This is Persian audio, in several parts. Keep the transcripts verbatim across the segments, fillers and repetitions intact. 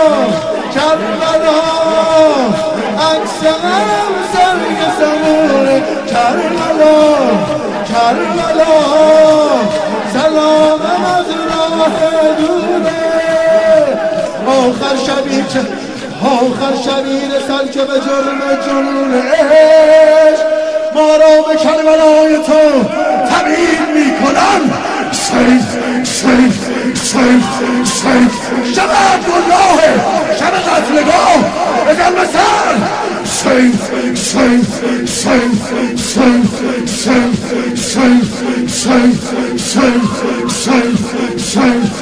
کربلا عکس غم سنگ سمونه کربلا کربلا سلامم از راه دوره آخر شبی که آخر شبی رسد که به جرم جنون عشق ما را به کربلای تو تبیین می کنم سیف سیف سیف سیف شب عبدالله شب قتلگاه بزن به سر سیف سیف سیف سیف سیف سیف سیف سیف سیف سیف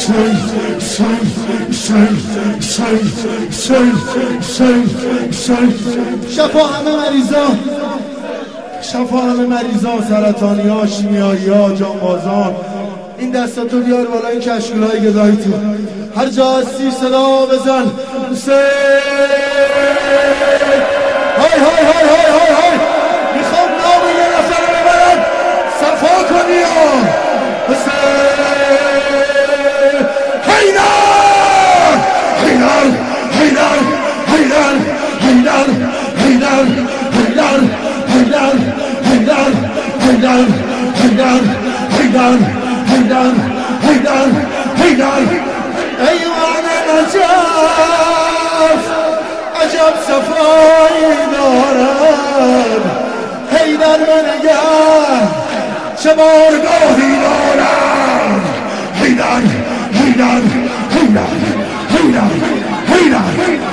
سیف سیف سیف سیف سیف شفا همه مریضان شفا همه مریضان سرطانی ها شیمیایی ها جانبازان این دستاتو بیار بالا این کشکول های گدایی تو هر جا هستی صدا بزن حسین های های های های های های میخوام نام یه نفر ببرم صفا کنی ها حسین حیدر حیدر حیدر حیدر حیدر حیدر حیدر حیدر حیدر حیدر حیدر حیدر حیدر حیدر حیدر ایوان نجف عجب صفایی دارد حیدر بنگر چه بارگاهی دارد حیدر حیدر حیدر حیدر حیدر